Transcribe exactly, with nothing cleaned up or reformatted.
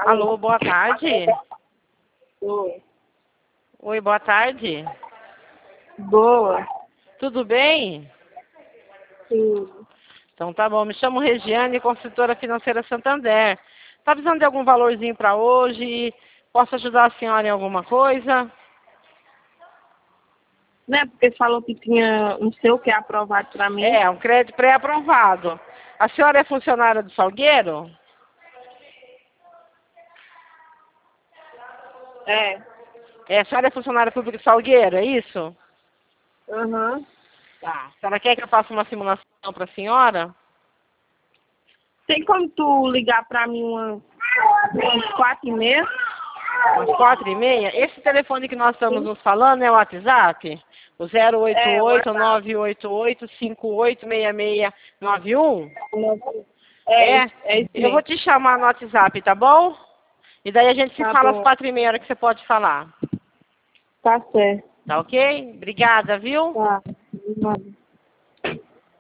Alô, boa tarde. Oi. Oi, boa tarde. Boa. Tudo bem? Sim. Então tá bom. Me chamo Regiane, consultora financeira Santander. Tá precisando de algum valorzinho para hoje? Posso ajudar a senhora em alguma coisa? Né? Porque falou que tinha não sei o que aprovado pra mim. É, um crédito pré-aprovado. A senhora é funcionária do Salgueiro? É. É, a senhora é funcionária pública do Salgueiro, é isso? Aham. Tá. A senhora quer que eu faça uma simulação para a senhora? Tem como tu ligar pra mim umas, umas quatro e meia? Às quatro e meia? Esse telefone que nós estamos nos falando é o WhatsApp? O zero oito É, o oito, WhatsApp. nove oito oito, cinco oito seis seis nove um? É, É? isso- é isso Eu vou mesmo. te chamar no WhatsApp, tá bom? E daí a gente se Tá fala às bom. quatro e meia, hora que você pode falar. Tá certo. Tá ok? Obrigada, viu? Tá. De nada.